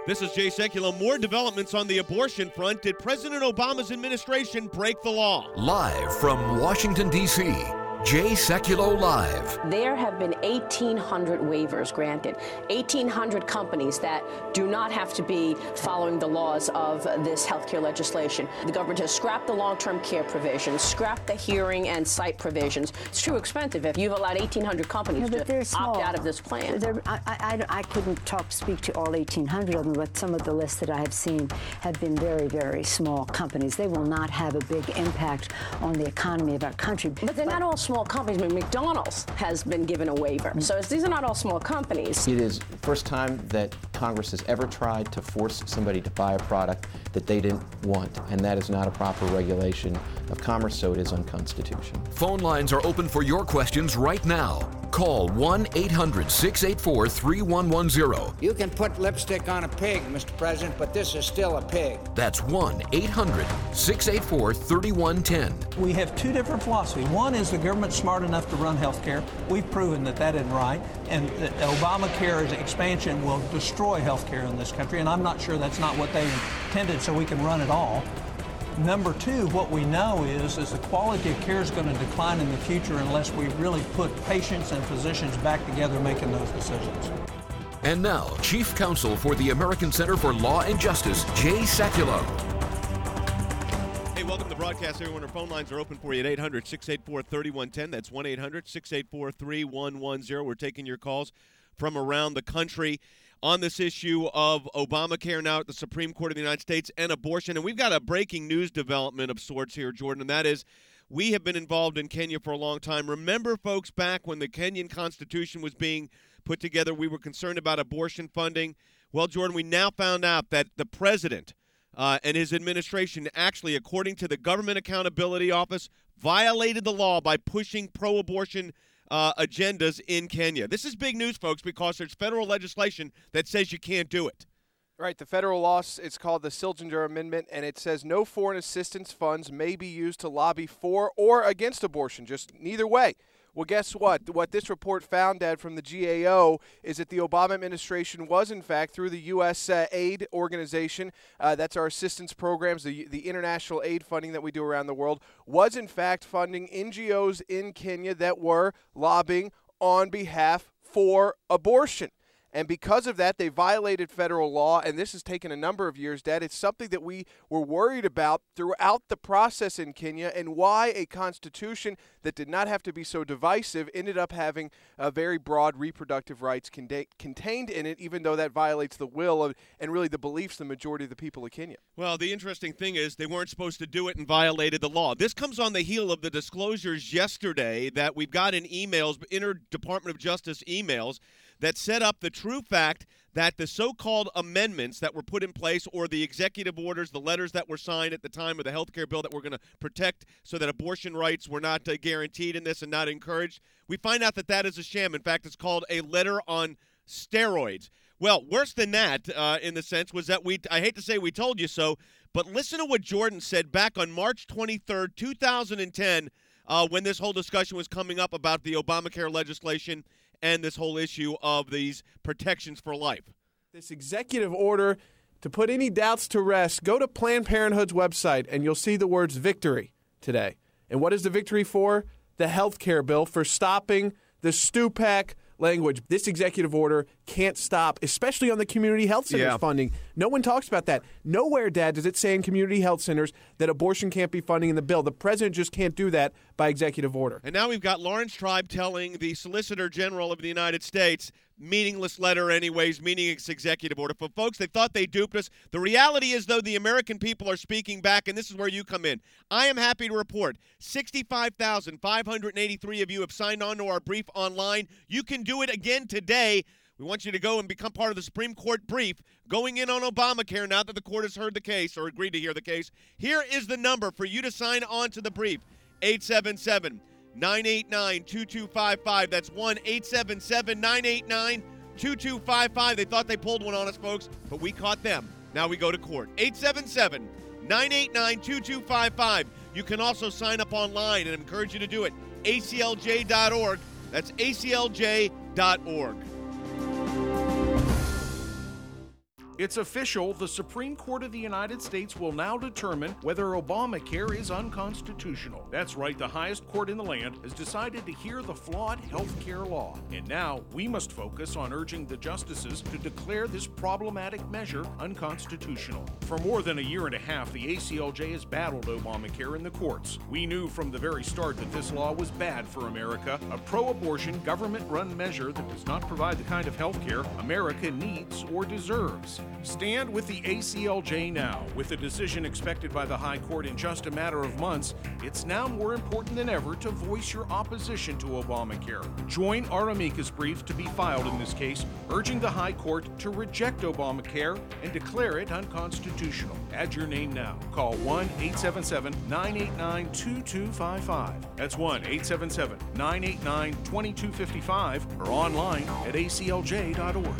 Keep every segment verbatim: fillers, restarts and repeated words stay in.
This is Jay Sekulow. More developments on the abortion front. Did President Obama's administration break the law? Live from Washington, D C, Jay Sekulow Live. There have been eighteen hundred waivers granted, eighteen hundred companies that do not have to be following the laws of this healthcare legislation. The government has scrapped the long-term care provisions, scrapped the hearing and site provisions. It's too expensive if you've allowed eighteen hundred companies yeah, to opt out of this plan. I, I, I couldn't talk, speak to all eighteen hundred of them, but some of the lists that I have seen have been very, very small companies. They will not have a big impact on the economy of our country. But they're but, not all small companies. I mean, McDonald's has been given a waiver. So it's, these are not all small companies. It is the first time that Congress has ever tried to force somebody to buy a product that they didn't want, and that is not a proper regulation of commerce, so it is unconstitutional. Phone lines are open for your questions right now. Call one eight hundred six eight four three one one zero. You can put lipstick on a pig, Mister President, but this is still a pig. That's one eight hundred six eight four three one one zero. We have two different philosophies. One is the government's smart enough to run health care. We've proven that that isn't right. And that Obamacare's expansion will destroy health care in this country. And I'm not sure that's not what they intended, so we can run it all. Number two, what we know is, is the quality of care is going to decline in the future unless we really put patients and physicians back together making those decisions. And now, Chief Counsel for the American Center for Law and Justice, Jay Sekulow. Hey, welcome to the broadcast, everyone. Our phone lines are open for you at eight hundred six eight four three one one zero. That's one eight hundred six eight four three one one zero. We're taking your calls from around the country on this issue of Obamacare now at the Supreme Court of the United States and abortion. And we've got a breaking news development of sorts here, Jordan, and that is we have been involved in Kenya for a long time. Remember, folks, back when the Kenyan Constitution was being put together, we were concerned about abortion funding. Well, Jordan, we now found out that the president uh, and his administration actually, according to the Government Accountability Office, violated the law by pushing pro-abortion Uh, agendas in Kenya. This is big news, folks, because there's federal legislation that says you can't do it. Right. The federal law, it's called the Silginger Amendment, and it says no foreign assistance funds may be used to lobby for or against abortion, just neither way. Well, guess what? What this report found, Dad, from the G A O is that the Obama administration was, in fact, through the U S Uh, aid organization, uh, that's our assistance programs, the, the international aid funding that we do around the world, was, in fact, funding N G Os in Kenya that were lobbying on behalf for abortion. And because of that, they violated federal law, and this has taken a number of years, Dad. It's something that we were worried about throughout the process in Kenya, and why a constitution that did not have to be so divisive ended up having uh, very broad reproductive rights conda- contained in it, even though that violates the will of, and really the beliefs of the majority of the people of Kenya. Well, the interesting thing is they weren't supposed to do it and violated the law. This comes on the heel of the disclosures yesterday that we've got in emails, Inter-Department of Justice emails, that set up the true fact that the so-called amendments that were put in place, or the executive orders, the letters that were signed at the time of the health care bill that were going to protect so that abortion rights were not uh, guaranteed in this and not encouraged, we find out that that is a sham. In fact, it's called a letter on steroids. Well, worse than that, uh, in the sense, was that we, I hate to say we told you so, but listen to what Jordan said back on March twenty-third, two thousand ten, uh, when this whole discussion was coming up about the Obamacare legislation and this whole issue of these protections for life. This executive order, to put any doubts to rest, go to Planned Parenthood's website and you'll see the words victory today. And what is the victory for? The health care bill, for stopping the Stupak language. This executive order can't stop, especially on the community health centers yeah. funding. No one talks about that. Nowhere, Dad, does it say in community health centers that abortion can't be funding in the bill. The president just can't do that by executive order. And now we've got Lawrence Tribe telling the Solicitor General of the United States, meaningless letter anyways, meaning it's executive order. For folks, they thought they duped us. The reality is, though, the American people are speaking back, and this is where you come in. I am happy to report sixty-five thousand five hundred eighty-three of you have signed on to our brief online. You can do it again today. We want you to go and become part of the Supreme Court brief going in on Obamacare now that the court has heard the case or agreed to hear the case. Here is the number for you to sign on to the brief, eight seven seven, nine eight nine, two two five five. That's one eight seven seven, nine eight nine, two two five five. They thought they pulled one on us, folks, but we caught them. Now we go to court. eight seven seven, nine eight nine, two two five five. You can also sign up online, and I encourage you to do it. A C L J dot org. That's A C L J dot org. It's official. The Supreme Court of the United States will now determine whether Obamacare is unconstitutional. That's right, the highest court in the land has decided to hear the flawed health care law. And now we must focus on urging the justices to declare this problematic measure unconstitutional. For more than a year and a half, the A C L J has battled Obamacare in the courts. We knew from the very start that this law was bad for America, a pro-abortion, government-run measure that does not provide the kind of health care America needs or deserves. Stand with the A C L J now. With a decision expected by the High Court in just a matter of months, it's now more important than ever to voice your opposition to Obamacare. Join our amicus brief to be filed in this case, urging the High Court to reject Obamacare and declare it unconstitutional. Add your name now. Call one eight seven seven, nine eight nine, two two five five. That's one eight seven seven, nine eight nine, two two five five or online at A C L J dot org.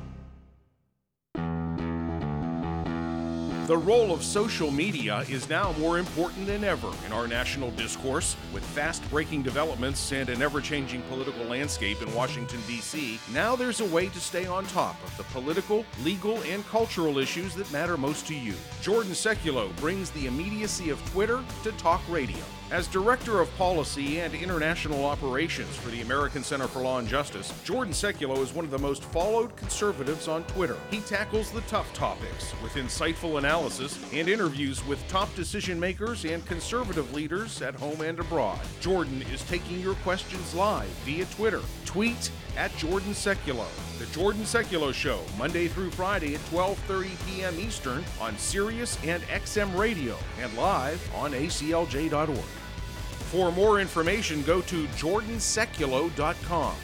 The role of social media is now more important than ever in our national discourse. With fast-breaking developments and an ever-changing political landscape in Washington, D C, now there's a way to stay on top of the political, legal, and cultural issues that matter most to you. Jordan Sekulow brings the immediacy of Twitter to talk radio. As Director of Policy and International Operations for the American Center for Law and Justice, Jordan Sekulow is one of the most followed conservatives on Twitter. He tackles the tough topics with insightful analysis and interviews with top decision makers and conservative leaders at home and abroad. Jordan is taking your questions live via Twitter. Tweet at Jordan Sekulow. The Jordan Sekulow Show, Monday through Friday at twelve thirty p.m. Eastern on Sirius and X M Radio and live on A C L J dot org. For more information, go to Jordan Sekulow dot com.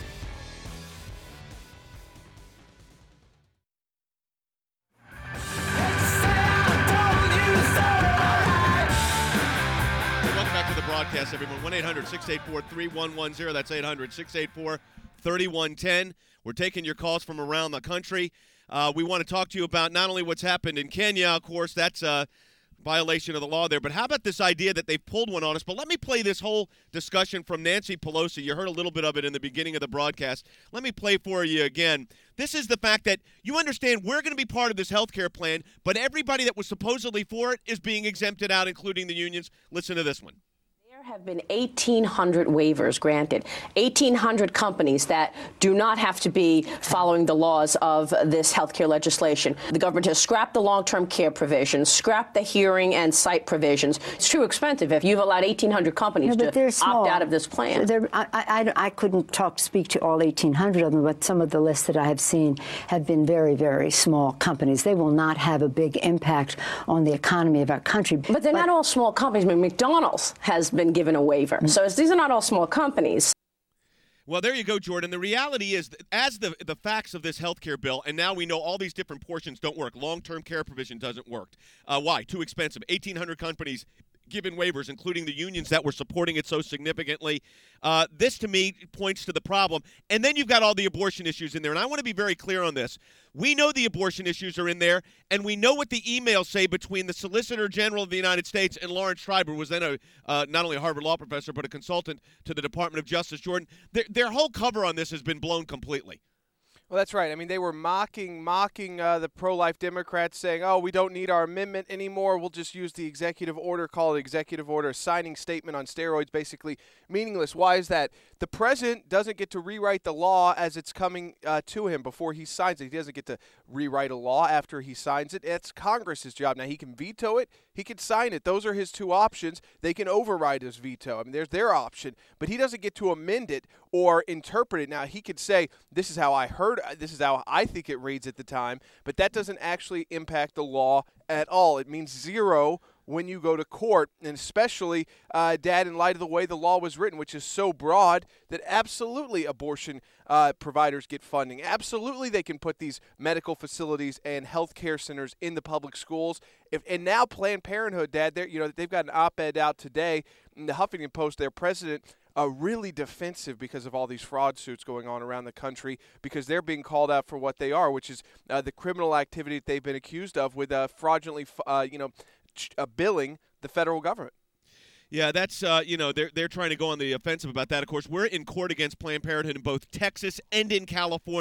Welcome back to the broadcast, everyone. one eight hundred, six eight four, three one one zero. That's eight hundred, six eight four, three one one zero. We're taking your calls from around the country. Uh, we want to talk to you about not only what's happened in Kenya, of course, that's a violation of the law there, but how about this idea that they've pulled one on us? But let me play this whole discussion from Nancy Pelosi. You heard a little bit of it in the beginning of the broadcast. Let me play for you again. This is the fact that you understand we're going to be part of this health care plan, but everybody that was supposedly for it is being exempted out, including the unions. Listen to this one. There have been eighteen hundred waivers granted, eighteen hundred companies that do not have to be following the laws of this healthcare legislation. The government has scrapped the long-term care provisions, scrapped the hearing and sight provisions. It's too expensive if you've allowed eighteen hundred companies no, to opt out of this plan. So I, I, I couldn't talk speak to all eighteen hundred of them, but some of the lists that I have seen have been very, very small companies. They will not have a big impact on the economy of our country. But they're but, not all small companies. I mean, McDonald's has been given a waiver. Mm-hmm. So these are not all small companies. Well, there you go, Jordan. The reality is, that as the the facts of this health care bill, and now we know all these different portions don't work. Long-term care provision doesn't work. Uh, why? Too expensive. eighteen hundred companies given waivers, including the unions that were supporting it so significantly. Uh, this, to me, points to the problem. And then you've got all the abortion issues in there. And I want to be very clear on this. We know the abortion issues are in there, and we know what the emails say between the Solicitor General of the United States and Lawrence Schreiber, who was then a uh, not only a Harvard Law professor, but a consultant to the Department of Justice. Jordan, their, their whole cover on this has been blown completely. Well, that's right. I mean, they were mocking, mocking uh, the pro-life Democrats, saying, oh, we don't need our amendment anymore. We'll just use the executive order, call it executive order, signing statement on steroids, basically meaningless. Why is that? The president doesn't get to rewrite the law as it's coming uh, to him before he signs it. He doesn't get to rewrite a law after he signs it. It's Congress's job. Now, he can veto it. He can sign it. Those are his two options. They can override his veto. I mean, there's their option. But he doesn't get to amend it or interpret it. Now, he could say, this is how I heard, this is how I think it reads at the time, but that doesn't actually impact the law at all. It means zero when you go to court, and especially, uh, Dad, in light of the way the law was written, which is so broad that absolutely abortion uh, providers get funding. Absolutely they can put these medical facilities and health care centers in the public schools. If, and now Planned Parenthood, Dad, you know, they've got an op-ed out today in the Huffington Post. Their president uh, really defensive because of all these fraud suits going on around the country, because they're being called out for what they are, which is uh, the criminal activity that they've been accused of with uh, fraudulently, uh, you know, ch- uh, billing the federal government. Yeah, that's, uh, you know, they're, they're trying to go on the offensive about that. Of course, we're in court against Planned Parenthood in both Texas and in California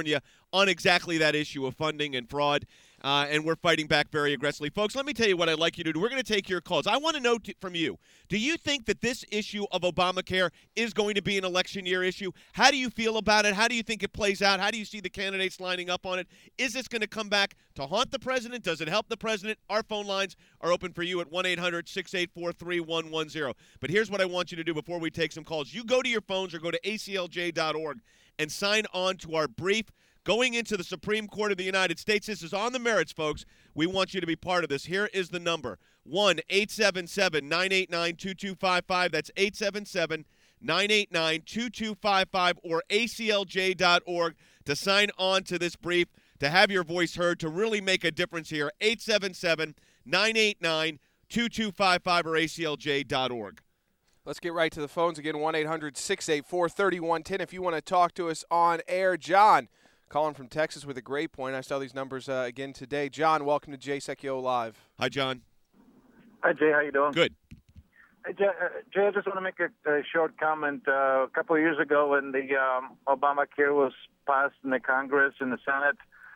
on exactly that issue of funding and fraud. Uh, and we're fighting back very aggressively. Folks, let me tell you what I'd like you to do. We're going to take your calls. I want to know t- from you, do you think that this issue of Obamacare is going to be an election year issue? How do you feel about it? How do you think it plays out? How do you see the candidates lining up on it? Is this going to come back to haunt the president? Does it help the president? Our phone lines are open for you at one eight hundred six eight four three one one zero. But here's what I want you to do before we take some calls. You go to your phones or go to A C L J dot org and sign on to our brief going into the Supreme Court of the United States. This is on the merits, folks. We want you to be part of this. Here is the number, one eight seven seven nine eight nine two two five five. That's eight seven seven nine eight nine two two five five or A C L J dot org to sign on to this brief, to have your voice heard, to really make a difference here. eight seven seven nine eight nine two two five five or A C L J dot org. Let's get right to the phones again, one eight hundred six eight four three one one zero if you want to talk to us on air. John, calling from Texas with a great point. I saw these numbers uh, again today. John, welcome to Jay Sekulow Live. Hi, John. Hi, Jay. How you doing? Good. Hey, Jay, uh, Jay, I just want to make a, a short comment. Uh, a couple of years ago when the um, Obamacare was passed in the Congress and the Senate,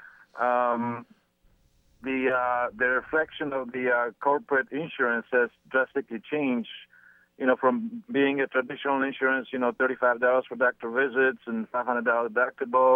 um, the uh, the reflection of the uh, corporate insurance has drastically changed. You know, from being a traditional insurance, you know, thirty-five dollars for doctor visits and five hundred dollars deductible.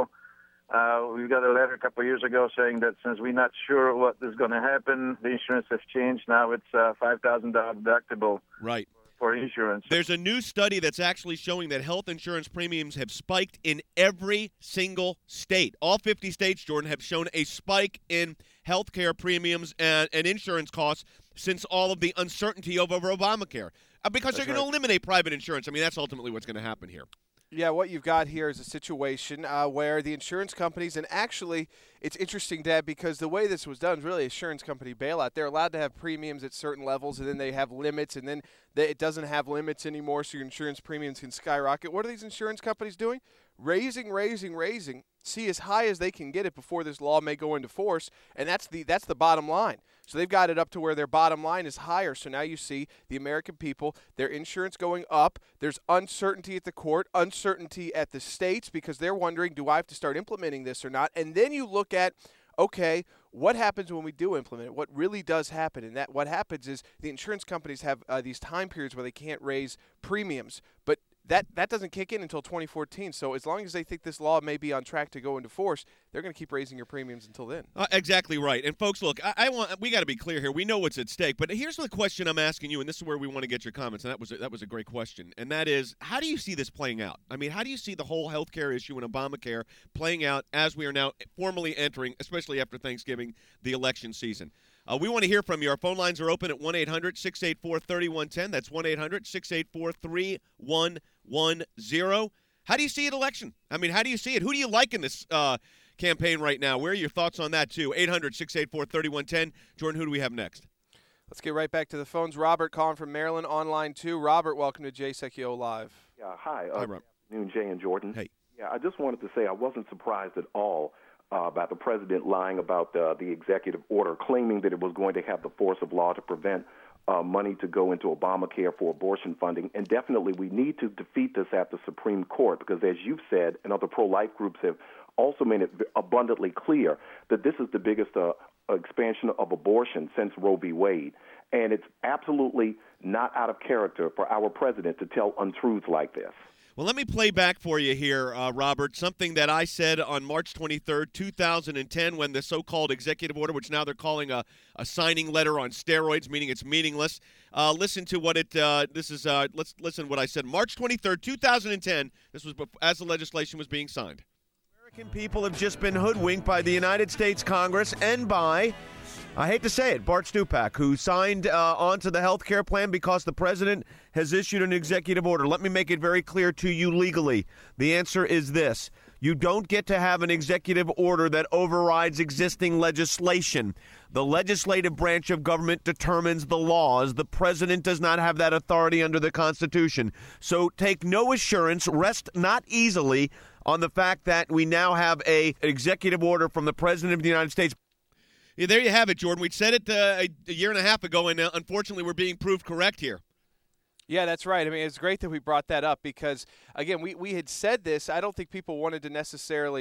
Uh, we got a letter a couple of years ago saying that since we're not sure what is going to happen, the insurance has changed. Now it's uh, five thousand dollars deductible right. for insurance. There's a new study that's actually showing that health insurance premiums have spiked in every single state. All fifty states, Jordan, have shown a spike in health care premiums and, and insurance costs since all of the uncertainty over Obamacare. Uh, because That's they're going right. to eliminate private insurance. I mean, that's ultimately what's going to happen here. Yeah, what you've got here is a situation uh, where the insurance companies, and actually it's interesting, Dad, because the way this was done is really insurance company bailout. They're allowed to have premiums at certain levels, and then they have limits, and then they, it doesn't have limits anymore, so your insurance premiums can skyrocket. What are these insurance companies doing? Raising, raising, raising, see as high as they can get it before this law may go into force, and that's the that's the bottom line. So they've got it up to where their bottom line is higher. So now you see the American people, their insurance going up. There's uncertainty at the court, uncertainty at the states because they're wondering, do I have to start implementing this or not? And then you look at, okay, what happens when we do implement it? What really does happen? And that what happens is the insurance companies have uh, these time periods where they can't raise premiums. But that, that doesn't kick in until twenty fourteen. So as long as they think this law may be on track to go into force, they're going to keep raising your premiums until then. Uh, exactly right. And folks, look, I, I want we got to be clear here. We know what's at stake, but here's the question I'm asking you, and this is where we want to get your comments. And that was a, that was a great question, and that is, how do you see this playing out? I mean, how do you see the whole health care issue in Obamacare playing out as we are now formally entering, especially after Thanksgiving, the election season? Uh, we want to hear from you. Our phone lines are open at one eight hundred six eight four three one one zero. That's one eight hundred six eight four three one one zero. How do you see it election? I mean, how do you see it? Who do you like in this uh, campaign right now? Where are your thoughts on that, too? eight hundred six eight four three one one zero. Jordan, who do we have next? Let's get right back to the phones. Robert calling from Maryland, online too. Robert, welcome to Jay Sekulow Live. Yeah, hi. Hi, Uh, Rob. Good afternoon, Jay and Jordan. Hey. Yeah, I just wanted to say I wasn't surprised at all uh, about the president lying about uh, the executive order, claiming that it was going to have the force of law to prevent uh, money to go into Obamacare for abortion funding. And definitely we need to defeat this at the Supreme Court because, as you've said, and other pro-life groups have also made it abundantly clear that this is the biggest uh, expansion of abortion since Roe v. Wade. And it's absolutely not out of character for our president to tell untruths like this. Well, let me play back for you here, uh, Robert, something that I said on March twenty-third, two thousand ten, when the so-called executive order, which now they're calling a, a signing letter on steroids, meaning it's meaningless. Uh, listen to what it, uh, this is, uh, let's listen to what I said. March twenty-third, two thousand ten, this was before, as the legislation was being signed. American people have just been hoodwinked by the United States Congress and by, I hate to say it, Bart Stupak, who signed uh, onto the health care plan because the president has issued an executive order. Let me make it very clear to you legally. The answer is this. You don't get to have an executive order that overrides existing legislation. The legislative branch of government determines the laws. The president does not have that authority under the Constitution. So take no assurance, rest not easily on the fact that we now have a executive order from the president of the United States. Yeah, there you have it, Jordan. We said it uh, a, a year and a half ago, and uh, unfortunately we're being proved correct here. Yeah, that's right. I mean, it's great that we brought that up because, again, we, we had said this. I don't think people wanted to necessarily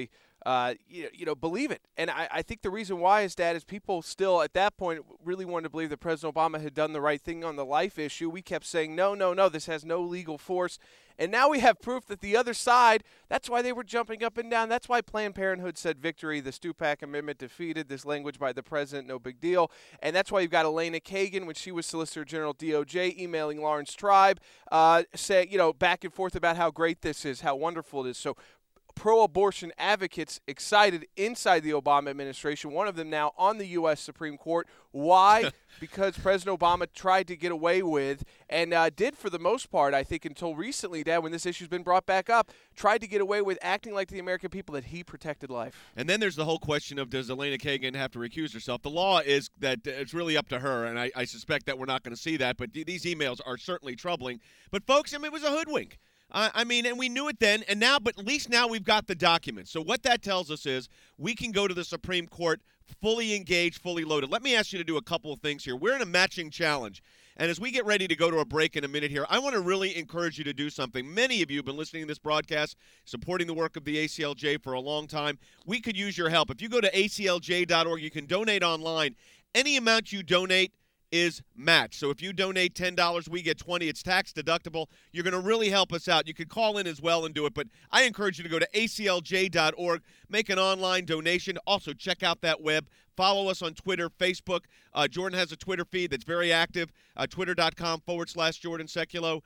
uh, you, you know, believe it. And I, I think the reason why is, Dad, is people still at that point really wanted to believe that President Obama had done the right thing on the life issue. We kept saying, no, no, no, this has no legal force. And now we have proof that the other side, that's why they were jumping up and down. That's why Planned Parenthood said victory. The Stupak Amendment defeated this language by the president, no big deal. And that's why you've got Elena Kagan, when she was Solicitor General D O J, emailing Lawrence Tribe, uh, say, you know, back and forth about how great this is, how wonderful it is. So pro-abortion advocates excited inside the Obama administration, one of them now on the U S Supreme Court. Why? Because President Obama tried to get away with, and uh, did for the most part, I think, until recently, Dad, when this issue's been brought back up, tried to get away with acting like to the American people that he protected life. And then there's the whole question of, does Elena Kagan have to recuse herself? The law is that it's really up to her, and I, I suspect that we're not going to see that, but th- these emails are certainly troubling. But, folks, I mean, it was a hoodwink. Uh, I mean, and we knew it then, and now, but at least now we've got the documents. So what that tells us is we can go to the Supreme Court fully engaged, fully loaded. Let me ask you to do a couple of things here. We're in a matching challenge, and as we get ready to go to a break in a minute here, I want to really encourage you to do something. Many of you have been listening to this broadcast, supporting the work of the A C L J for a long time. We could use your help. If you go to A C L J dot org, you can donate online. Any amount you donate is matched. So if you donate ten dollars, we get twenty dollars. It's tax deductible. You're going to really help us out. You could call in as well and do it, but I encourage you to go to A C L J dot org, make an online donation. Also, check out that web. Follow us on Twitter, Facebook. Uh, Jordan has a Twitter feed that's very active, uh, twitter.com forward slash Jordan Sekulow.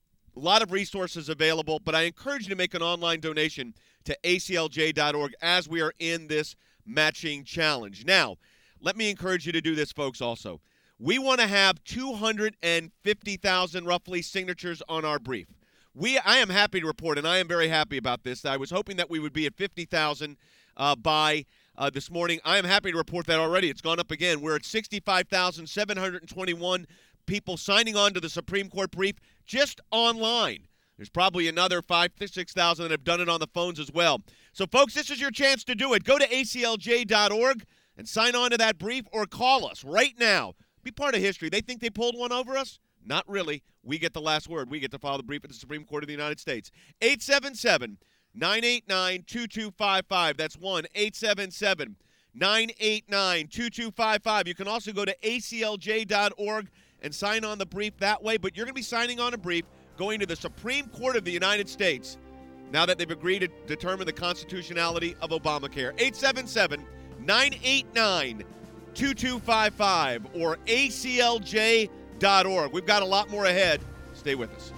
A lot of resources available, but I encourage you to make an online donation to A C L J dot org as we are in this matching challenge. Now, let me encourage you to do this, folks, also. We want to have two hundred fifty thousand roughly signatures on our brief. We, I am happy to report, and I am very happy about this. I was hoping that we would be at fifty thousand uh, by uh, this morning. I am happy to report that already. It's gone up again. We're at sixty-five thousand seven hundred twenty-one people signing on to the Supreme Court brief just online. There's probably another five to six thousand that have done it on the phones as well. So, folks, this is your chance to do it. Go to A C L J dot org and sign on to that brief, or call us right now. Be part of history. They think they pulled one over us? Not really. We get the last word. We get to file the brief at the Supreme Court of the United States. eight seven seven, nine eight nine, two two five five. That's one eight seven seven, nine eight nine, two two five five. You can also go to A C L J dot org and sign on the brief that way, but you're going to be signing on a brief going to the Supreme Court of the United States now that they've agreed to determine the constitutionality of Obamacare. eight seven seven, nine eight nine, two two five five or A C L J dot org. We've got a lot more ahead. Stay with us.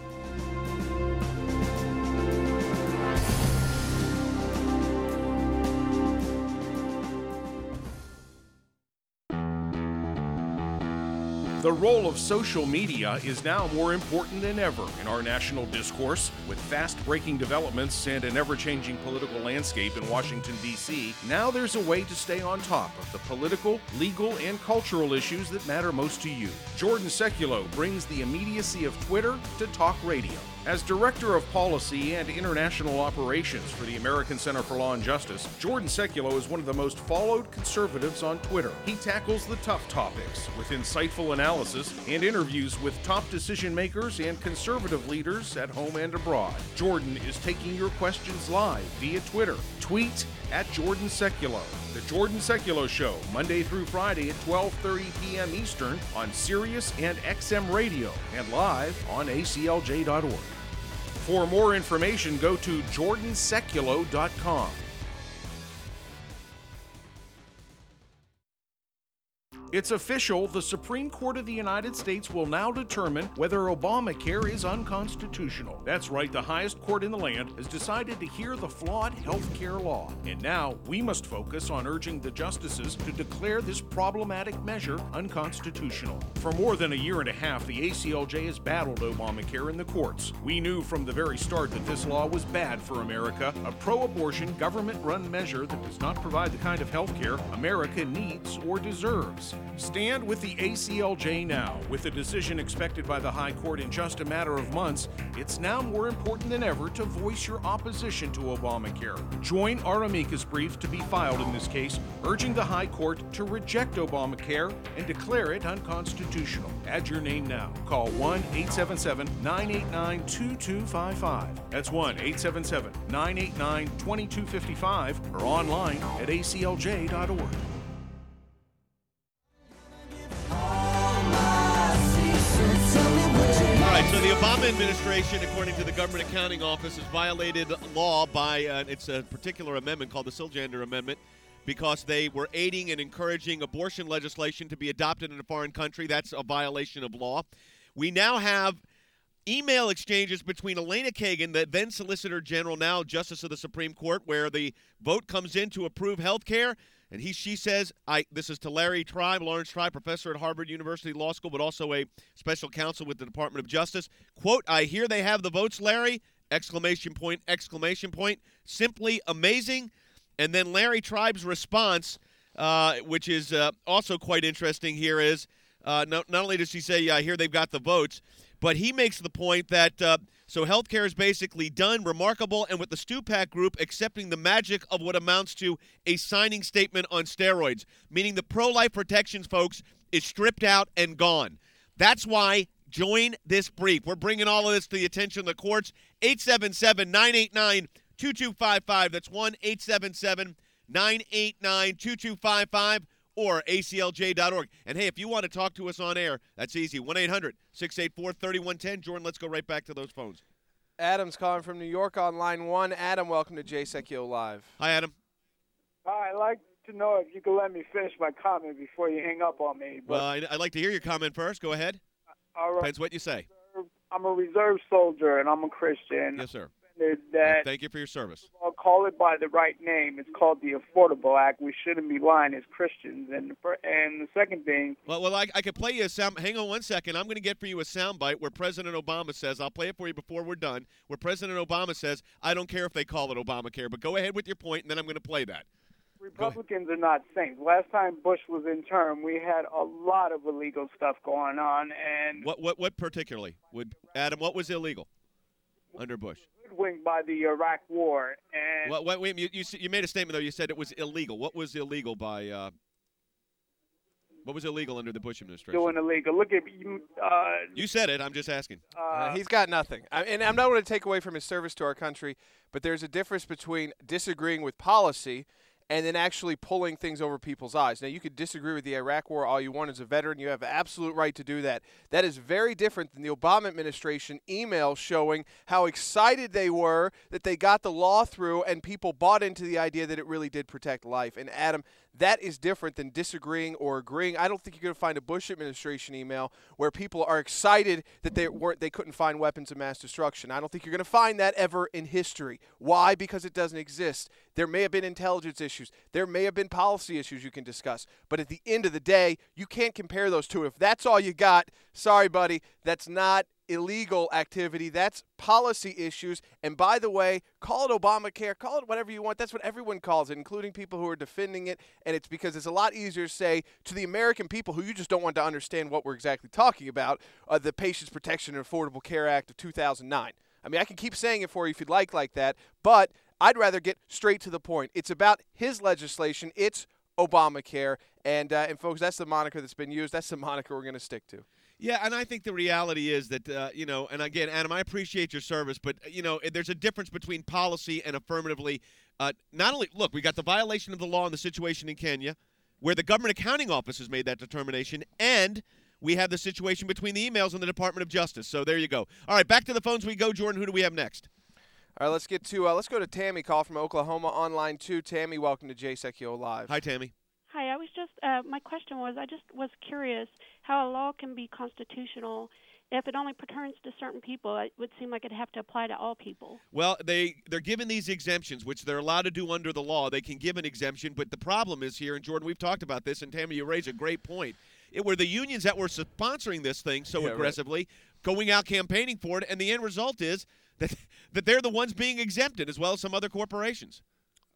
The role of social media is now more important than ever in our national discourse. With fast-breaking developments and an ever-changing political landscape in Washington, D C, now there's a way to stay on top of the political, legal, and cultural issues that matter most to you. Jordan Sekulow brings the immediacy of Twitter to talk radio. As Director of Policy and International Operations for the American Center for Law and Justice, Jordan Sekulow is one of the most followed conservatives on Twitter. He tackles the tough topics with insightful analysis and interviews with top decision makers and conservative leaders at home and abroad. Jordan is taking your questions live via Twitter. Tweet at Jordan Sekulow. The Jordan Sekulow Show, Monday through Friday at twelve thirty p.m. Eastern on Sirius and X M Radio and live on A C L J dot org. For more information, go to Jordan Sekulow dot com. It's official. The Supreme Court of the United States will now determine whether Obamacare is unconstitutional. That's right, the highest court in the land has decided to hear the flawed health care law. And now we must focus on urging the justices to declare this problematic measure unconstitutional. For more than a year and a half, the A C L J has battled Obamacare in the courts. We knew from the very start that this law was bad for America, a pro-abortion, government-run measure that does not provide the kind of health care America needs or deserves. Stand with the A C L J now. With a decision expected by the High Court in just a matter of months, it's now more important than ever to voice your opposition to Obamacare. Join our amicus brief to be filed in this case, urging the High Court to reject Obamacare and declare it unconstitutional. Add your name now. Call one eight seven seven, nine eight nine, two two five five. That's one eight seven seven, nine eight nine, two two five five or online at A C L J dot org. All right, so the Obama administration, according to the Government Accounting Office, has violated law by uh, it's a particular amendment called the Siljander Amendment because they were aiding and encouraging abortion legislation to be adopted in a foreign country. That's a violation of law. We now have email exchanges between Elena Kagan, the then Solicitor General, now Justice of the Supreme Court, where the vote comes in to approve health care. And he, she says, I. This is to Larry Tribe, Lawrence Tribe, professor at Harvard University Law School, but also a special counsel with the Department of Justice. Quote, I hear they have the votes, Larry, exclamation point, exclamation point. Simply amazing. And then Larry Tribe's response, uh, which is uh, also quite interesting here, is uh, not, not only does he say, yeah, I hear they've got the votes, but he makes the point that, uh, so healthcare is basically done, remarkable, and with the Stupak Group accepting the magic of what amounts to a signing statement on steroids, meaning the pro-life protections, folks, is stripped out and gone. That's why join this brief. We're bringing all of this to the attention of the courts. eight seven seven, nine eight nine, two two five five. That's one eight seven seven, nine eight nine, two two five five. Or A C L J dot org. And, hey, if you want to talk to us on air, that's easy. one eight hundred, six eight four, three one one zero. Jordan, let's go right back to those phones. Adam's calling from New York on line one. Adam, welcome to J S E C Yo Live. Hi, Adam. I'd like to know if you could let me finish my comment before you hang up on me. But, well, I'd, I'd like to hear your comment first. Go ahead. all right. Depends what you say. I'm a reserve soldier, and I'm a Christian. Yes, sir. That, Thank you for your service. I'll call it by the right name. It's called the Affordable Act. We shouldn't be lying as Christians. And the, fir- and the second thing. Well, well, I, I could play you a sound. Hang on one second. I'm going to get for you a soundbite where President Obama says, I'll play it for you before we're done, where President Obama says, I don't care if they call it Obamacare, but go ahead with your point, and then I'm going to play that. Republicans are not saints. Last time Bush was in term, we had a lot of illegal stuff going on. And What, what, what particularly? Would Adam, what was illegal under Bush? Winged by the Iraq War. And Well, wait, wait, you, you you made a statement though. You said it was illegal. What was illegal by? Uh, what was illegal under the Bush administration? doing illegal. Look at you. Uh, You said it. I'm just asking. uh, Uh, he's got nothing. I, and I'm not going to take away from his service to our country, but there's a difference between disagreeing with policy and then actually pulling things over people's eyes. Now, you could disagree with the Iraq War all you want as a veteran. You have absolute right to do that. That is very different than the Obama administration email showing how excited they were that they got the law through and people bought into the idea that it really did protect life. And, Adam, that is different than disagreeing or agreeing. I don't think you're going to find a Bush administration email where people are excited that they weren't they couldn't find weapons of mass destruction. I don't think you're going to find that ever in history. Why? Because it doesn't exist. There may have been intelligence issues. There may have been policy issues you can discuss. But at the end of the day, you can't compare those two. If that's all you got, sorry, buddy, that's not illegal activity. That's policy issues. And by the way, call it Obamacare, call it whatever you want. That's what everyone calls it, including people who are defending it. And it's because it's a lot easier to say to the American people who you just don't want to understand what we're exactly talking about, uh, the Patients Protection and Affordable Care Act of two thousand nine. I mean, I can keep saying it for you if you'd like like that, but I'd rather get straight to the point. It's about his legislation. It's Obamacare. And, uh, and folks, that's the moniker that's been used. That's the moniker we're going to stick to. Yeah, and I think the reality is that, uh, you know, and again, Adam, I appreciate your service, but, you know, there's a difference between policy and affirmatively. Uh, not only, look, we got the violation of the law in the situation in Kenya, where the Government Accounting Office has made that determination, and we have the situation between the emails and the Department of Justice. So there you go. All right, back to the phones we go. Jordan, who do we have next? All right, let's get to uh, let's go to Tammy, call from Oklahoma on line two. Tammy, welcome to J S E C Yo Live. Hi, Tammy. Hi, I was just, uh, my question was, I just was curious how a law can be constitutional if it only pertains to certain people. It would seem like it'd have to apply to all people. Well, they, they're given these exemptions, which they're allowed to do under the law. They can give an exemption, but the problem is here, and Jordan, we've talked about this, and Tammy, you raise a great point. It were the unions that were sponsoring this thing so Yeah, aggressively, right. going out campaigning for it, and the end result is that, that they're the ones being exempted as well as some other corporations.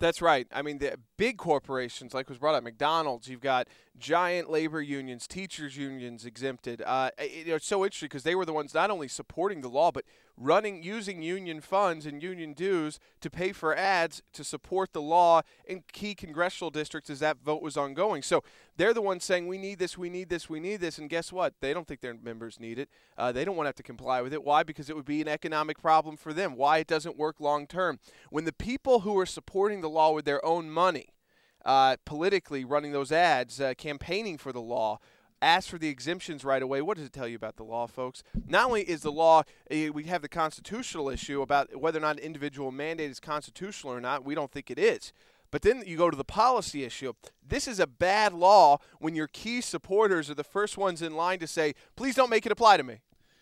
That's right. I mean, the big corporations, like was brought up, McDonald's, you've got giant labor unions, teachers unions exempted. Uh, it, it's so interesting because they were the ones not only supporting the law, but running, using union funds and union dues to pay for ads to support the law in key congressional districts as that vote was ongoing. So they're the ones saying, we need this, we need this, we need this. And guess what? They don't think their members need it. Uh, they don't want to have to comply with it. Why? Because it would be an economic problem for them. Why? It doesn't work long term. When the people who are supporting the law with their own money, uh, politically running those ads, uh, campaigning for the law, ask for the exemptions right away. What does it tell you about the law, folks? Not only is the law, uh, we have the constitutional issue about whether or not an individual mandate is constitutional or not. We don't think it is. But then you go to the policy issue. This is a bad law when your key supporters are the first ones in line to say, please don't make it apply to me.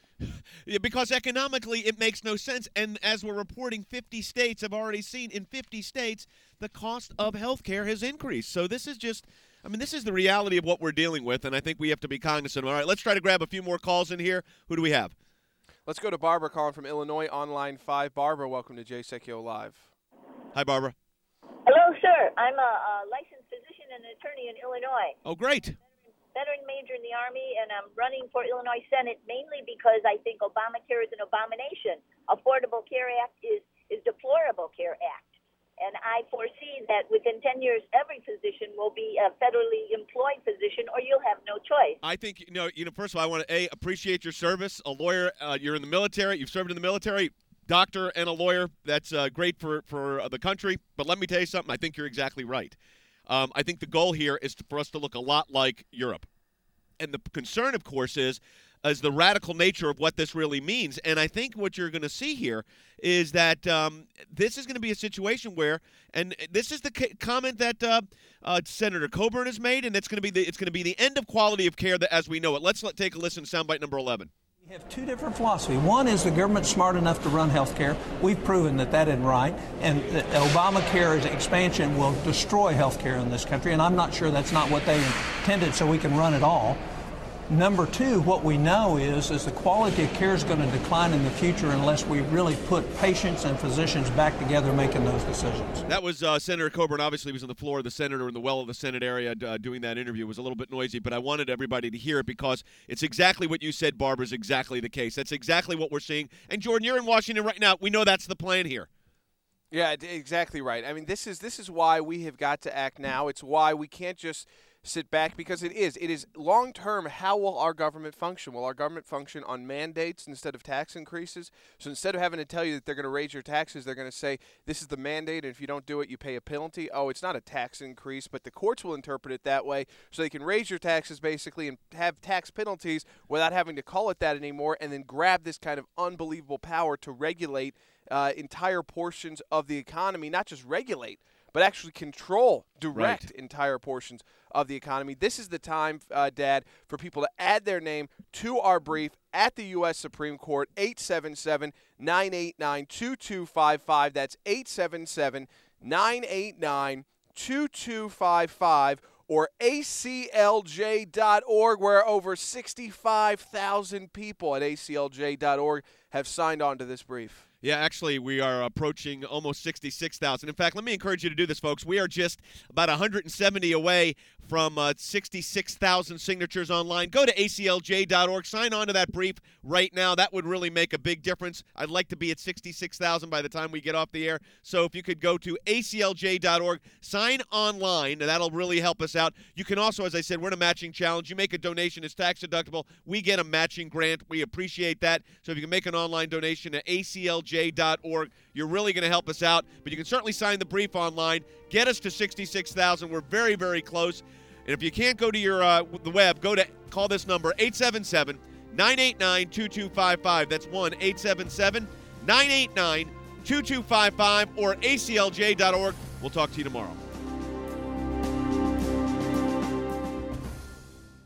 Yeah, because economically it makes no sense. And as we're reporting, fifty states have already seen, in fifty states, the cost of health care has increased. So this is just, I mean, this is the reality of what we're dealing with, and I think we have to be cognizant. All right, let's try to grab a few more calls in here. Who do we have? Let's go to Barbara calling from Illinois on line five. Barbara, welcome to Jay Secchio Live. Hi, Barbara. Hello, sir. I'm a, a licensed physician and attorney in Illinois. Oh, great. Veteran major in the Army, and I'm running for Illinois Senate mainly because I think Obamacare is an abomination. Affordable Care Act is, is Deplorable Care Act. And I foresee that within ten years, every physician will be a federally employed physician, or you'll have no choice. I think, you know, you know. First of all, I want to, A, appreciate your service. A lawyer, uh, you're in the military. You've served in the military. Doctor and a lawyer, that's uh, great for, for uh, the country. But let me tell you something. I think you're exactly right. Um, I think the goal here is to, for us to look a lot like Europe. And the concern, of course, is is the radical nature of what this really means. And I think what you're going to see here is that um, this is going to be a situation where, and this is the c- comment that uh, uh, Senator Coburn has made, and it's going to be the it's going to be the end of quality of care that, as we know it. Let's let, take a listen to soundbite number eleven. We have two different philosophies. One is the government's smart enough to run health care. We've proven that that isn't right. And that Obamacare's expansion will destroy health care in this country. And I'm not sure that's not what they intended, so we can run it all. Number two, what we know is, is the quality of care is going to decline in the future unless we really put patients and physicians back together making those decisions. That was uh, Senator Coburn. Obviously, he was on the floor of the Senate or in the well of the Senate area uh, doing that interview. It was a little bit noisy, but I wanted everybody to hear it because it's exactly what you said, Barbara, is exactly the case. That's exactly what we're seeing. And, Jordan, you're in Washington right now. We know that's the plan here. Yeah, exactly right. I mean, this is this is why we have got to act now. It's why we can't just sit back, because it is. It is long-term, how will our government function? Will our government function on mandates instead of tax increases? So instead of having to tell you that they're going to raise your taxes, they're going to say, this is the mandate, and if you don't do it, you pay a penalty. Oh, it's not a tax increase, but the courts will interpret it that way, so they can raise your taxes, basically, and have tax penalties without having to call it that anymore, and then grab this kind of unbelievable power to regulate uh, entire portions of the economy, not just regulate, but actually control, direct right. entire portions of the economy. This is the time, uh, Dad, for people to add their name to our brief at the U S Supreme Court, eight seven seven, nine eight nine, two two five five. That's eight seven seven, nine eight nine, two two five five. Or A C L J dot org, where over sixty-five thousand people at A C L J dot org have signed on to this brief. Yeah, actually, we are approaching almost sixty-six thousand. In fact, let me encourage you to do this, folks. We are just about one hundred seventy away from uh, sixty-six thousand signatures online. Go to A C L J dot org. Sign on to that brief right now. That would really make a big difference. I'd like to be at sixty-six thousand by the time we get off the air. So if you could go to A C L J dot org, sign online, and that'll really help us out. You can also, as I said, we're in a matching challenge. You make a donation. It's tax deductible. We get a matching grant. We appreciate that. So if you can make an online donation at A C L J dot org, you're really going to help us out. But you can certainly sign the brief online. Get us to sixty-six thousand. We're very, very close. And if you can't go to your uh, the web, go to call this number, eight seven seven, nine eight nine, two two five five. That's one eight seven seven, nine eight nine, two two five five or A C L J dot org. We'll talk to you tomorrow.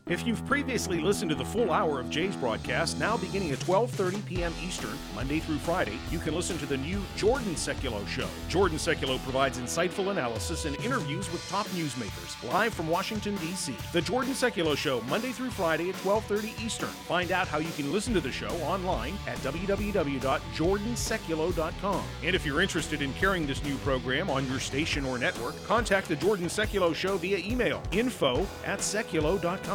If you've previously listened to the full hour of Jay's broadcast, now beginning at twelve thirty p.m. Eastern, Monday through Friday, you can listen to the new Jordan Sekulow Show. Jordan Sekulow provides insightful analysis and interviews with top newsmakers, live from Washington, D C. The Jordan Sekulow Show, Monday through Friday at twelve thirty Eastern. Find out how you can listen to the show online at w w w dot jordan sekulow dot com. And if you're interested in carrying this new program on your station or network, contact the Jordan Sekulow Show via email, info at sekulow dot com.